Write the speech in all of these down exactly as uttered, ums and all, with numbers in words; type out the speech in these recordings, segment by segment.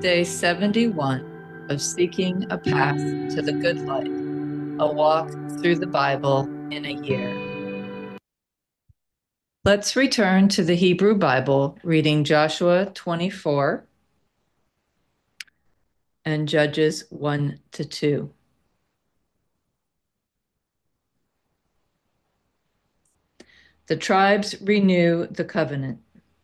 Day seventy-one of Seeking a Path to the Good Life, a walk through the Bible in a year. Let's return to the Hebrew Bible, reading Joshua twenty-four and Judges one to two. The tribes renew the covenant.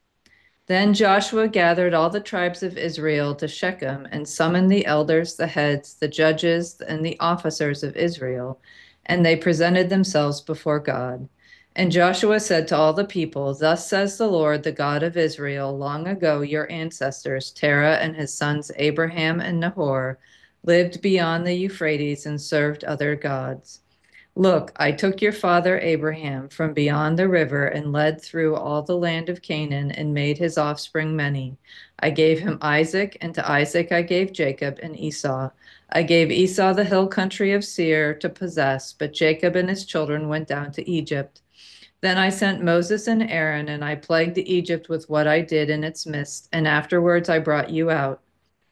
Then Joshua gathered all the tribes of Israel to Shechem and summoned the elders, the heads, the judges, and the officers of Israel, and they presented themselves before God. And Joshua said to all the people, "Thus says the Lord, the God of Israel, long ago your ancestors, Terah and his sons Abraham and Nahor, lived beyond the Euphrates and served other gods. Look, I took your father Abraham from beyond the river and led through all the land of Canaan and made his offspring many. I gave him Isaac, and to Isaac I gave Jacob and Esau. I gave Esau the hill country of Seir to possess, but Jacob and his children went down to Egypt. Then I sent Moses and Aaron, and I plagued Egypt with what I did in its midst, and afterwards I brought you out.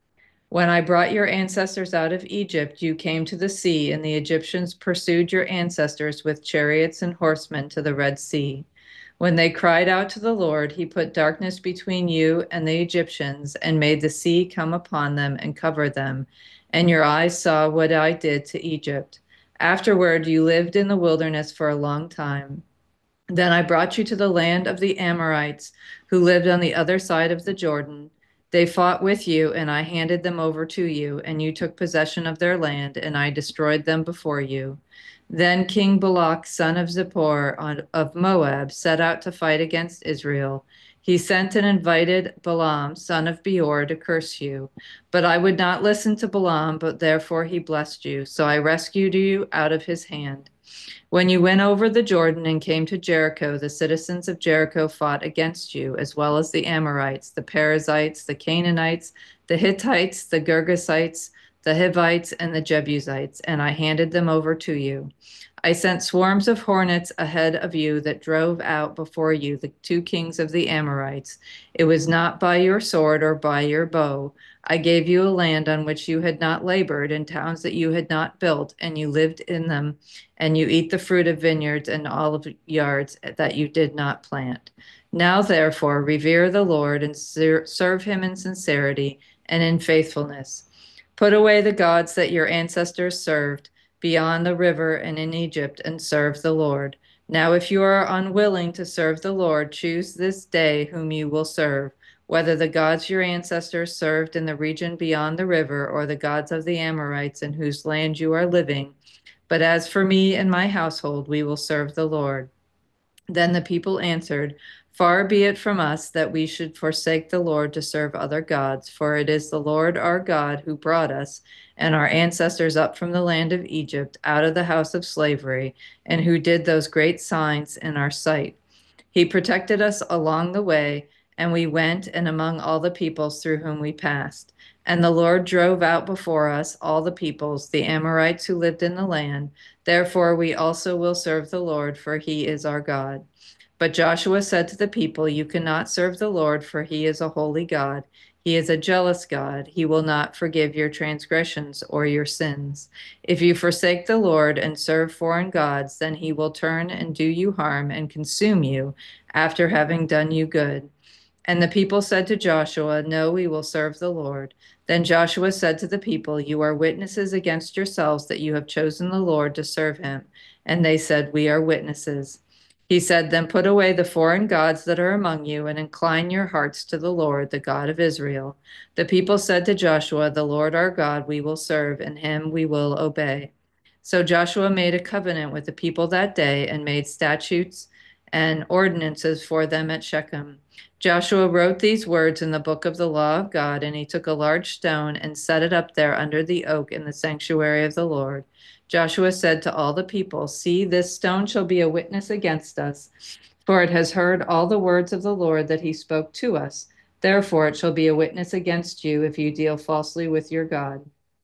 When I brought your ancestors out of Egypt, you came to the sea, and the Egyptians pursued your ancestors with chariots and horsemen to the Red Sea. When they cried out to the Lord, he put darkness between you and the Egyptians and made the sea come upon them and cover them. And your eyes saw what I did to Egypt. Afterward, you lived in the wilderness for a long time. Then I brought you to the land of the Amorites, who lived on the other side of the Jordan. They fought with you, and I handed them over to you, and you took possession of their land, and I destroyed them before you. Then King Balak, son of Zippor of Moab, set out to fight against Israel. He sent and invited Balaam, son of Beor, to curse you. But I would not listen to Balaam, but therefore he blessed you. So I rescued you out of his hand. When you went over the Jordan and came to Jericho, the citizens of Jericho fought against you, as well as the Amorites, the Perizzites, the Canaanites, the Hittites, the Girgashites, the Hivites, and the Jebusites, and I handed them over to you. I sent swarms of hornets ahead of you that drove out before you the two kings of the Amorites. It was not by your sword or by your bow. I gave you a land on which you had not labored, and towns that you had not built, and you lived in them, and you eat the fruit of vineyards and olive yards that you did not plant. Now, therefore, revere the Lord and serve him in sincerity and in faithfulness. Put away the gods that your ancestors served beyond the river and in Egypt, and serve the Lord. Now, if you are unwilling to serve the Lord, choose this day whom you will serve, whether the gods your ancestors served in the region beyond the river, or the gods of the Amorites in whose land you are living. But as for me and my household, we will serve the Lord." Then the people answered, "Far be it from us that we should forsake the Lord to serve other gods, for it is the Lord our God who brought us and our ancestors up from the land of Egypt, out of the house of slavery, and who did those great signs in our sight. He protected us along the way, and we went and among all the peoples through whom we passed. And the Lord drove out before us all the peoples, the Amorites who lived in the land. Therefore we also will serve the Lord, for he is our God." But Joshua said to the people, "You cannot serve the Lord, for he is a holy God. He is a jealous God. He will not forgive your transgressions or your sins. If you forsake the Lord and serve foreign gods, then he will turn and do you harm and consume you after having done you good." And the people said to Joshua, "No, we will serve the Lord." Then Joshua said to the people, "You are witnesses against yourselves that you have chosen the Lord to serve him." And they said, "We are witnesses." He said, "Then put away the foreign gods that are among you and incline your hearts to the Lord, the God of Israel." The people said to Joshua, "The Lord our God we will serve, and him we will obey." So Joshua made a covenant with the people that day and made statutes and ordinances for them at Shechem. Joshua wrote these words in the book of the law of God, and he took a large stone and set it up there under the oak in the sanctuary of the Lord. Joshua said to all the people, "See, this stone shall be a witness against us, for it has heard all the words of the Lord that he spoke to us. Therefore it shall be a witness against you if you deal falsely with your God."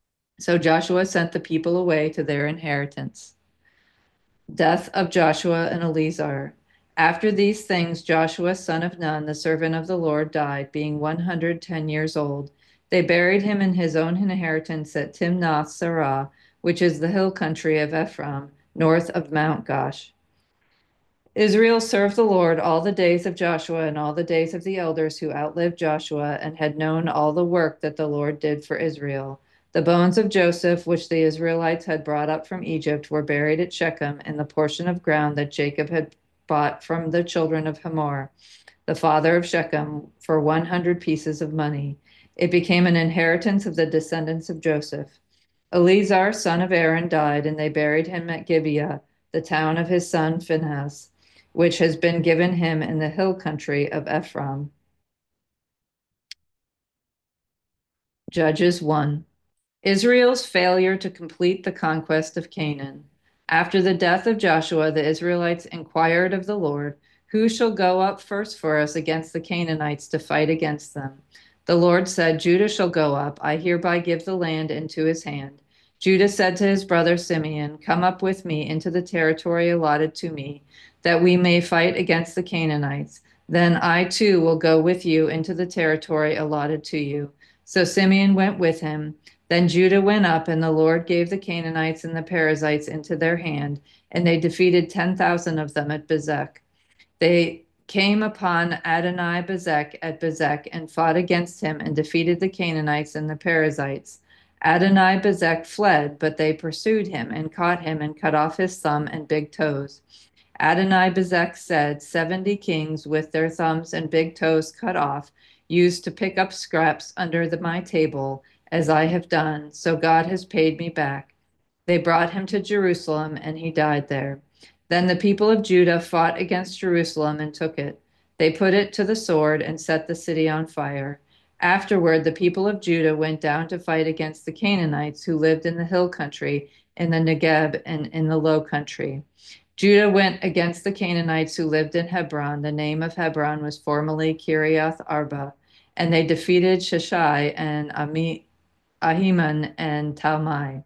So Joshua sent the people away to their inheritance. Death of Joshua and Eleazar. After these things, Joshua, son of Nun, the servant of the Lord, died, being one hundred ten years old. They buried him in his own inheritance at Timnath Serah, which is the hill country of Ephraim, north of Mount Gosh. Israel served the Lord all the days of Joshua and all the days of the elders who outlived Joshua and had known all the work that the Lord did for Israel. The bones of Joseph, which the Israelites had brought up from Egypt, were buried at Shechem in the portion of ground that Jacob had bought from the children of Hamor, the father of Shechem, for one hundred pieces of money. It became an inheritance of the descendants of Joseph. Eleazar, son of Aaron, died, and they buried him at Gibeah, the town of his son Phinehas, which has been given him in the hill country of Ephraim. Judges one. Israel's failure to complete the conquest of Canaan. After the death of Joshua, the Israelites inquired of the Lord, "Who shall go up first for us against the Canaanites to fight against them?" The Lord said, "Judah shall go up. I hereby give the land into his hand." Judah said to his brother Simeon, "Come up with me into the territory allotted to me, that we may fight against the Canaanites. Then I too will go with you into the territory allotted to you." So Simeon went with him. Then Judah went up, and the Lord gave the Canaanites and the Perizzites into their hand, and they defeated ten thousand of them at Bezek. They came upon Adonai Bezek at Bezek and fought against him and defeated the Canaanites and the Perizzites. Adonai Bezek fled, but they pursued him and caught him and cut off his thumb and big toes. Adonai Bezek said, "Seventy kings with their thumbs and big toes cut off used to pick up scraps under the, my table, as I have done, so God has paid me back." They brought him to Jerusalem, and he died there. Then the people of Judah fought against Jerusalem and took it. They put it to the sword and set the city on fire. Afterward, the people of Judah went down to fight against the Canaanites who lived in the hill country, in the Negeb, and in the low country. Judah went against the Canaanites who lived in Hebron. The name of Hebron was formerly Kiriath Arba, and they defeated Sheshai and Ami, Ahiman and Talmai.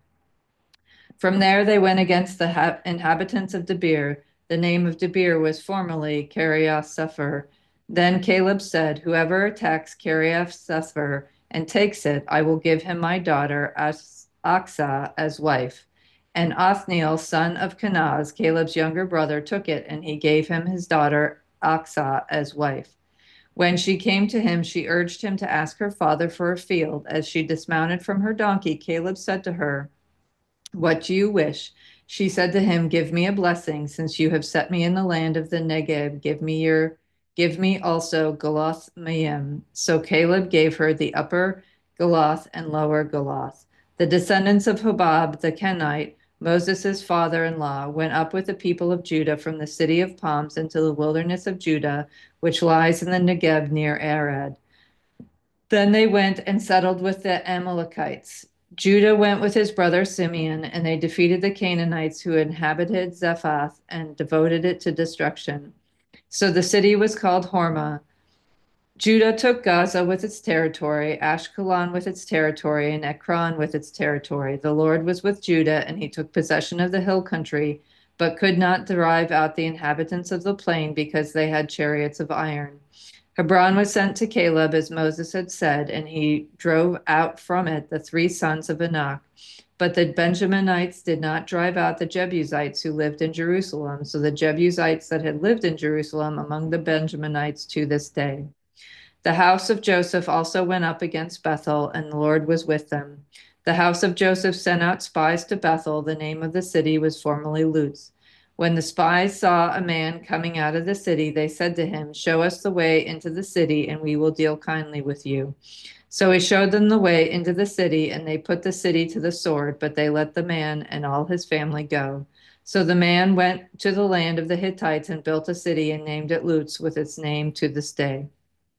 From there they went against the ha- inhabitants of Debir. The name of Debir was formerly Kiriath Sepher. Then Caleb said, "Whoever attacks Kiriath Sepher and takes it, I will give him my daughter As- Aksa as wife." And Othniel, son of Kenaz, Caleb's younger brother, took it, and he gave him his daughter Aksa as wife. When she came to him, she urged him to ask her father for a field. As she dismounted from her donkey, Caleb said to her, "What do you wish?" She said to him, "Give me a blessing, since you have set me in the land of the Negeb. Give me your, give me also Galoth Maim." So Caleb gave her the upper Galoth and lower Galoth. The descendants of Hobab the Kenite, Moses' father-in-law, went up with the people of Judah from the city of palms into the wilderness of Judah, which lies in the Negeb near Arad. Then they went and settled with the Amalekites. Judah went with his brother Simeon, and they defeated the Canaanites who inhabited Zephath and devoted it to destruction. So the city was called Hormah. Judah took Gaza with its territory, Ashkelon with its territory, and Ekron with its territory. The Lord was with Judah, and he took possession of the hill country, but could not drive out the inhabitants of the plain because they had chariots of iron. Hebron was sent to Caleb as Moses had said, and he drove out from it the three sons of Anak. But the Benjaminites did not drive out the Jebusites who lived in Jerusalem, so the Jebusites that had lived in Jerusalem among the Benjaminites to this day. The house of Joseph also went up against Bethel, and the Lord was with them. The house of Joseph sent out spies to Bethel. The name of the city was formerly Luz. When the spies saw a man coming out of the city, they said to him, "Show us the way into the city, and we will deal kindly with you." So he showed them the way into the city, and they put the city to the sword, but they let the man and all his family go. So the man went to the land of the Hittites and built a city and named it Luz, with its name to this day.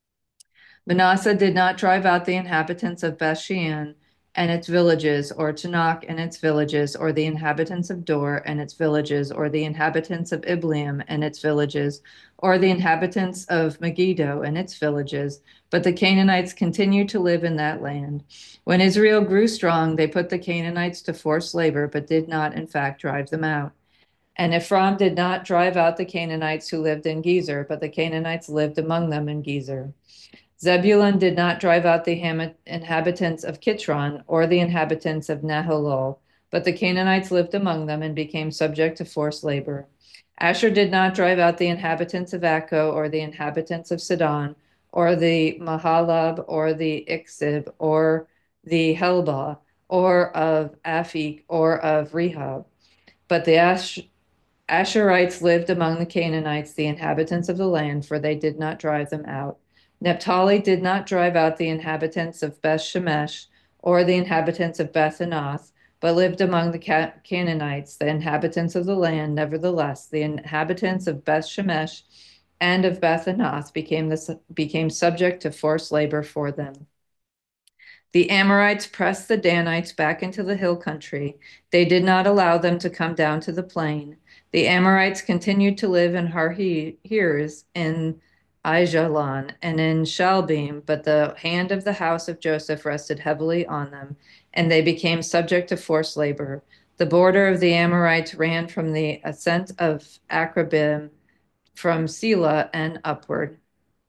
Manasseh did not drive out the inhabitants of Bethshean and its villages, or Tanakh and its villages, or the inhabitants of Dor and its villages, or the inhabitants of Ibleam and its villages, or the inhabitants of Megiddo and its villages. But the Canaanites continued to live in that land. When Israel grew strong, they put the Canaanites to forced labor, but did not, in fact, drive them out. And Ephraim did not drive out the Canaanites who lived in Gezer, but the Canaanites lived among them in Gezer. Zebulun did not drive out the ham- inhabitants of Kitron or the inhabitants of Nahalol, but the Canaanites lived among them and became subject to forced labor. Asher did not drive out the inhabitants of Akko or the inhabitants of Sidon or the Mahalab or the Ixib or the Helbah or of Aphik or of Rehob. But the Ash- Asherites lived among the Canaanites, the inhabitants of the land, for they did not drive them out. Naphtali did not drive out the inhabitants of Beth Shemesh or the inhabitants of Beth Anath, but lived among the Ca- Canaanites, the inhabitants of the land. Nevertheless, the inhabitants of Beth Shemesh and of Beth Anath became, the, became subject to forced labor for them. The Amorites pressed the Danites back into the hill country. They did not allow them to come down to the plain. The Amorites continued to live in Harhirs, in Aijalon, and in Shalbim, but the hand of the house of Joseph rested heavily on them, and they became subject to forced labor. The border of the Amorites ran from the ascent of Akrabim, from Selah and upward.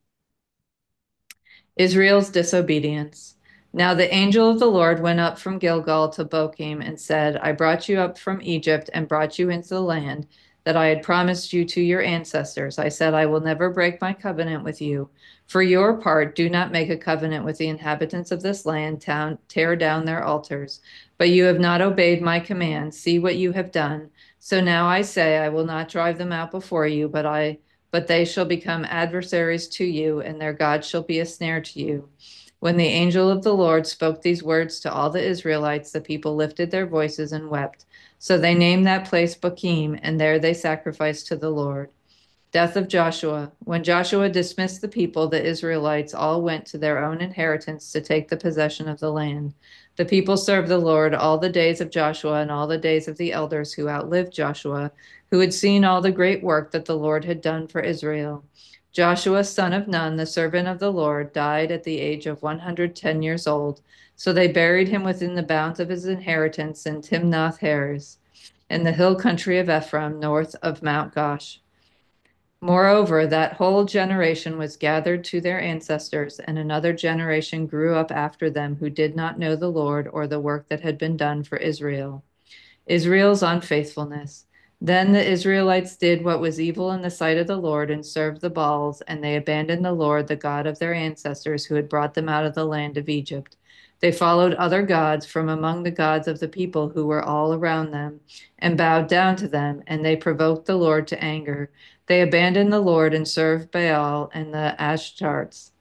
Israel's disobedience. Now the angel of the Lord went up from Gilgal to Bochim and said, I brought you up from Egypt and brought you into the land that I had promised you to your ancestors. I said, I will never break my covenant with you. For your part, do not make a covenant with the inhabitants of this land, town, tear down their altars. But you have not obeyed my command. See what you have done. So now I say, I will not drive them out before you, but I but they shall become adversaries to you, and their God shall be a snare to you. When the angel of the Lord spoke these words to all the Israelites, the people lifted their voices and wept. So they named that place Bochim, and there they sacrificed to the Lord. Death of Joshua. When Joshua dismissed the people, the Israelites all went to their own inheritance to take the possession of the land. The people served the Lord all the days of Joshua and all the days of the elders who outlived Joshua, who had seen all the great work that the Lord had done for Israel. Joshua, son of Nun, the servant of the Lord, died at the age of one hundred ten years old. So they buried him within the bounds of his inheritance in Timnath Heres, in the hill country of Ephraim, north of Mount Gosh. Moreover, that whole generation was gathered to their ancestors, and another generation grew up after them who did not know the Lord or the work that had been done for Israel. Israel's unfaithfulness. Then the Israelites did what was evil in the sight of the Lord and served the Baals, and they abandoned the Lord, the God of their ancestors, who had brought them out of the land of Egypt. They followed other gods from among the gods of the people who were all around them, and bowed down to them, and they provoked the Lord to anger. They abandoned the Lord and served Baal and the Ashtartes.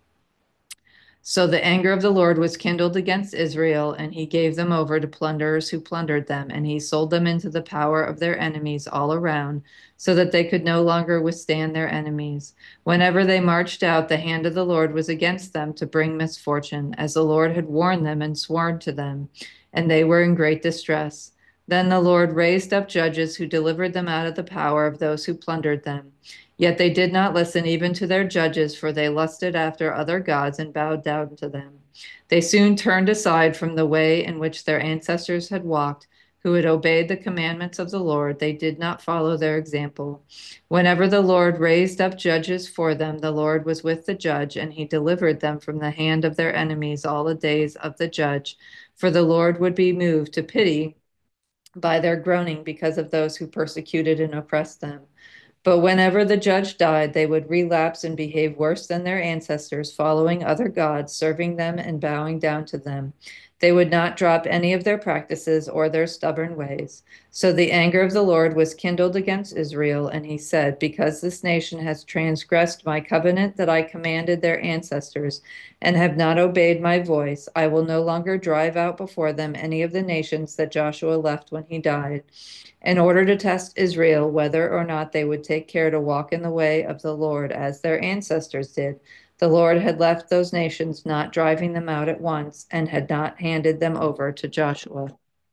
So the anger of the Lord was kindled against Israel, and he gave them over to plunderers who plundered them, and he sold them into the power of their enemies all around, so that they could no longer withstand their enemies. Whenever they marched out, the hand of the Lord was against them to bring misfortune, as the Lord had warned them and sworn to them, and they were in great distress. Then the Lord raised up judges who delivered them out of the power of those who plundered them. Yet they did not listen even to their judges, for they lusted after other gods and bowed down to them. They soon turned aside from the way in which their ancestors had walked, who had obeyed the commandments of the Lord. They did not follow their example. Whenever the Lord raised up judges for them, the Lord was with the judge, and he delivered them from the hand of their enemies all the days of the judge. For the Lord would be moved to pity by their groaning because of those who persecuted and oppressed them. But whenever the judge died, they would relapse and behave worse than their ancestors, following other gods, serving them and bowing down to them. They would not drop any of their practices or their stubborn ways. So the anger of the Lord was kindled against Israel, and he said, because this nation has transgressed my covenant that I commanded their ancestors, and have not obeyed my voice, I will no longer drive out before them any of the nations that Joshua left when he died, in order to test Israel whether or not they would take care to walk in the way of the Lord as their ancestors did. The Lord had left those nations, not driving them out at once, and had not handed them over to Joshua.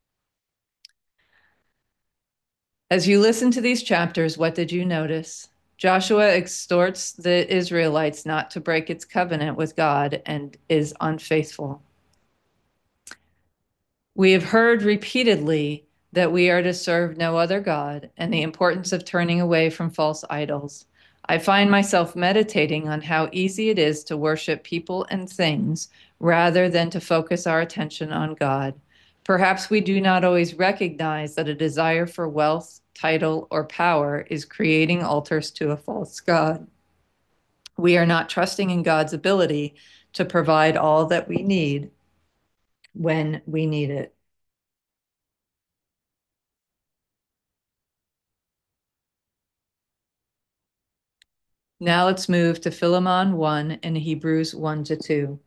As you listen to these chapters, what did you notice? Joshua exhorts the Israelites not to break its covenant with God and is unfaithful. We have heard repeatedly that we are to serve no other God and the importance of turning away from false idols. I find myself meditating on how easy it is to worship people and things rather than to focus our attention on God. Perhaps we do not always recognize that a desire for wealth, title, or power is creating altars to a false God. We are not trusting in God's ability to provide all that we need when we need it. Now let's move to Philemon one and Hebrews one to two.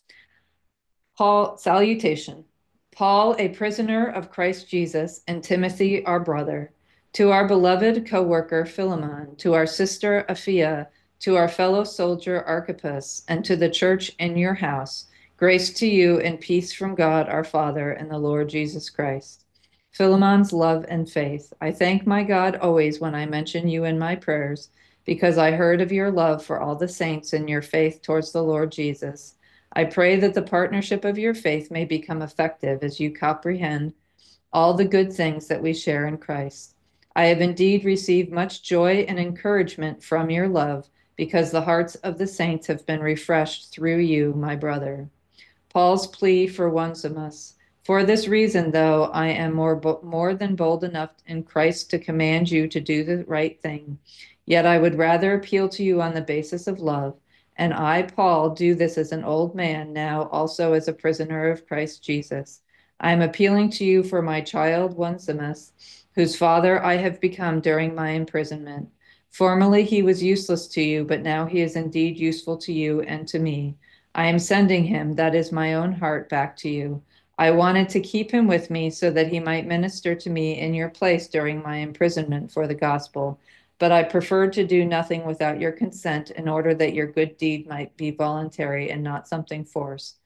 Paul, salutation. Paul, a prisoner of Christ Jesus, and Timothy, our brother, to our beloved co-worker Philemon, to our sister Apphia, to our fellow soldier Archippus, and to the church in your house, grace to you and peace from God our Father and the Lord Jesus Christ. Philemon's love and faith. I thank my God always when I mention you in my prayers, because I heard of your love for all the saints and your faith towards the Lord Jesus. I pray that the partnership of your faith may become effective as you comprehend all the good things that we share in Christ. I have indeed received much joy and encouragement from your love, because the hearts of the saints have been refreshed through you, my brother. Paul's plea for Onesimus. For this reason, though I am more, more than bold enough in Christ to command you to do the right thing, yet I would rather appeal to you on the basis of love. And I, Paul, do this as an old man, now also as a prisoner of Christ Jesus. I am appealing to you for my child Onesimus, whose father I have become during my imprisonment. Formerly he was useless to you, but now he is indeed useful to you and to me. I am sending him, that is my own heart, back to you. I wanted to keep him with me so that he might minister to me in your place during my imprisonment for the gospel. But I preferred to do nothing without your consent in order that your good deed might be voluntary and not something forced.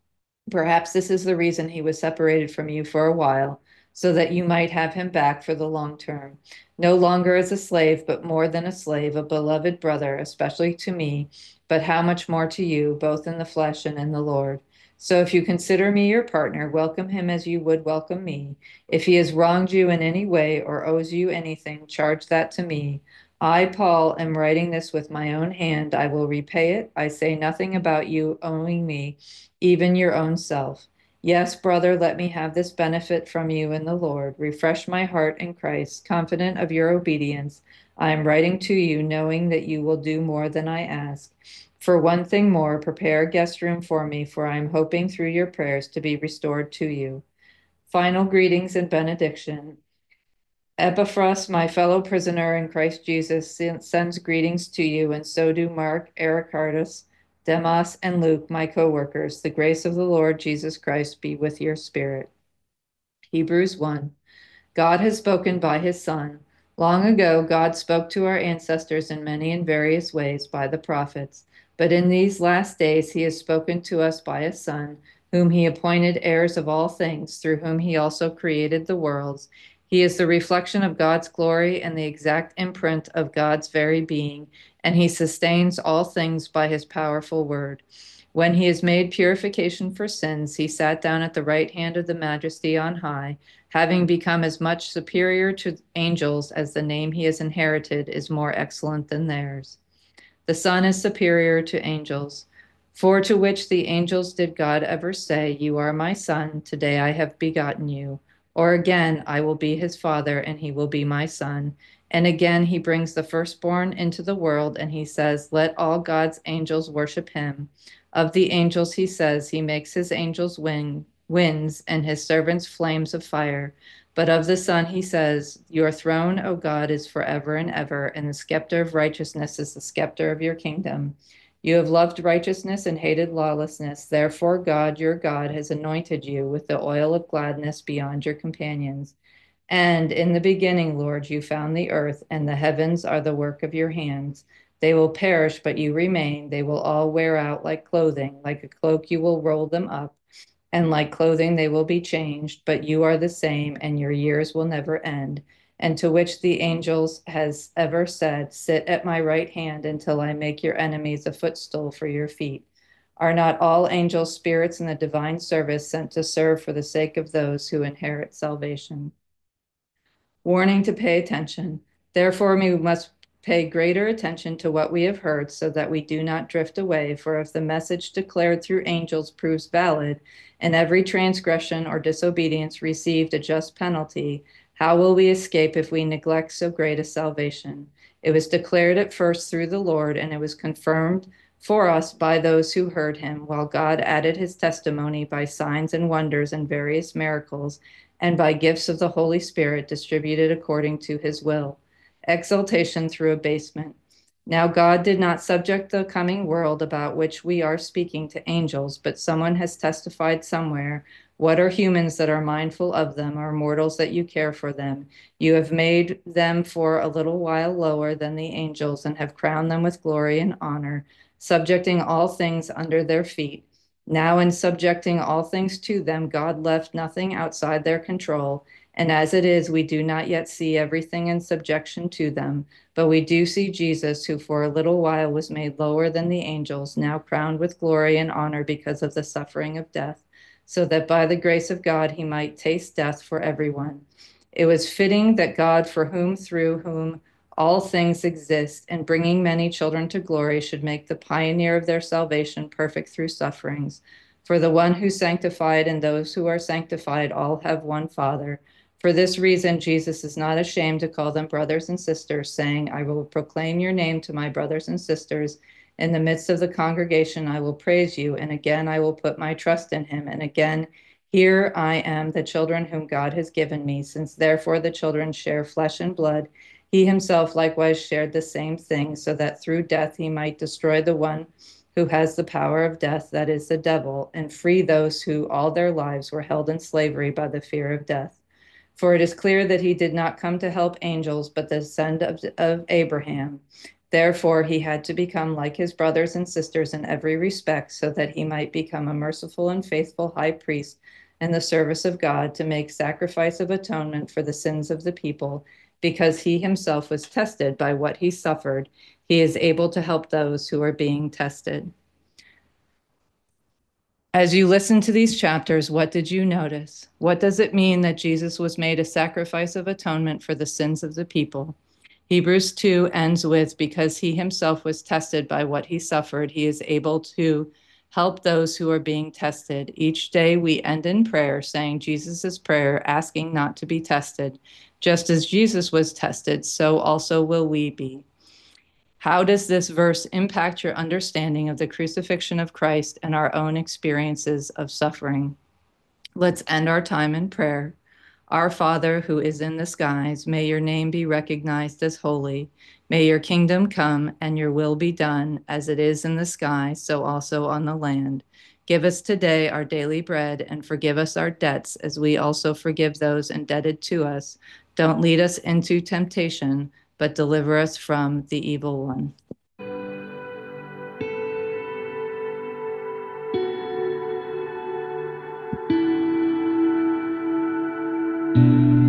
Perhaps this is the reason he was separated from you for a while, so that you might have him back for the long term, no longer as a slave, but more than a slave, a beloved brother, especially to me, but how much more to you, both in the flesh and in the Lord. So if you consider me your partner, welcome him as you would welcome me. If he has wronged you in any way or owes you anything, charge that to me. I, Paul, am writing this with my own hand. I will repay it. I say nothing about you owing me, even your own self. Yes, brother, let me have this benefit from you in the Lord. Refresh my heart in Christ, confident of your obedience. I am writing to you, knowing that you will do more than I ask. For one thing more, prepare a guest room for me, for I am hoping through your prayers to be restored to you. Final greetings and benediction. Epaphras, my fellow prisoner in Christ Jesus, sends greetings to you, and so do Mark, Aristarchus, Demas, and Luke, my co-workers. The grace of the Lord Jesus Christ be with your spirit. Hebrews one. God has spoken by his Son. Long ago, God spoke to our ancestors in many and various ways by the prophets. But in these last days, he has spoken to us by his Son, whom he appointed heirs of all things, through whom he also created the worlds. He is the reflection of God's glory and the exact imprint of God's very being, and he sustains all things by his powerful word. When he has made purification for sins, he sat down at the right hand of the Majesty on high, having become as much superior to angels as the name he has inherited is more excellent than theirs. The Son is superior to angels. For to which the angels did God ever say, "You are my Son, today I have begotten you"? Or again, "I will be his Father, and he will be my Son." And again, he brings the firstborn into the world, and he says, "Let all God's angels worship him." Of the angels, he says, "He makes his angels wing, winds and his servants flames of fire." But of the Son, he says, "Your throne, O God, is forever and ever, and the scepter of righteousness is the scepter of your kingdom. You have loved righteousness and hated lawlessness. Therefore, God, your God, has anointed you with the oil of gladness beyond your companions. And in the beginning, Lord, you found the earth, and the heavens are the work of your hands. They will perish, but you remain. They will all wear out like clothing. Like a cloak, you will roll them up, and like clothing, they will be changed. But you are the same, and your years will never end. And to which the angels has ever said, "Sit at my right hand until I make your enemies a footstool for your feet." Are not all angels spirits in the divine service, sent to serve for the sake of those who inherit salvation? Warning to pay attention. Therefore, we must pay greater attention to what we have heard so that we do not drift away. For if the message declared through angels proves valid, and every transgression or disobedience received a just penalty, how will we escape if we neglect so great a salvation? It was declared at first through the Lord, and it was confirmed for us by those who heard him, while God added his testimony by signs and wonders and various miracles, and by gifts of the Holy Spirit distributed according to his will. Exaltation through abasement. Now God did not subject the coming world about which we are speaking to angels, but someone has testified somewhere. What are humans that are mindful of them, or mortals that you care for them? You have made them for a little while lower than the angels and have crowned them with glory and honor, subjecting all things under their feet. Now in subjecting all things to them, God left nothing outside their control. And as it is, we do not yet see everything in subjection to them, but we do see Jesus, who for a little while was made lower than the angels, now crowned with glory and honor because of the suffering of death, so that by the grace of God he might taste death for everyone. It was fitting that God, for whom, through whom all things exist, and bringing many children to glory, should make the pioneer of their salvation perfect through sufferings. For the one who sanctified and those who are sanctified all have one Father. For this reason, Jesus is not ashamed to call them brothers and sisters, saying, I will proclaim your name to my brothers and sisters. In the midst of the congregation, I will praise you. And again, I will put my trust in him. And again, here I am, the children whom God has given me. Since therefore the children share flesh and blood, he himself likewise shared the same thing, so that through death he might destroy the one who has the power of death, that is the devil, and free those who all their lives were held in slavery by the fear of death. For it is clear that he did not come to help angels, but the descendant of, of Abraham. Therefore, he had to become like his brothers and sisters in every respect, so that he might become a merciful and faithful high priest in the service of God to make sacrifice of atonement for the sins of the people. Because he himself was tested by what he suffered, he is able to help those who are being tested. As you listen to these chapters, what did you notice? What does it mean that Jesus was made a sacrifice of atonement for the sins of the people? Hebrews two ends with, because he himself was tested by what he suffered, he is able to help those who are being tested. Each day we end in prayer, saying Jesus' prayer, asking not to be tested. Just as Jesus was tested, so also will we be. How does this verse impact your understanding of the crucifixion of Christ and our own experiences of suffering? Let's end our time in prayer. Our Father, who is in the skies, may your name be recognized as holy. May your kingdom come and your will be done, as it is in the sky, so also on the land. Give us today our daily bread, and forgive us our debts, as we also forgive those indebted to us. Don't lead us into temptation, but deliver us from the evil one. Thank you.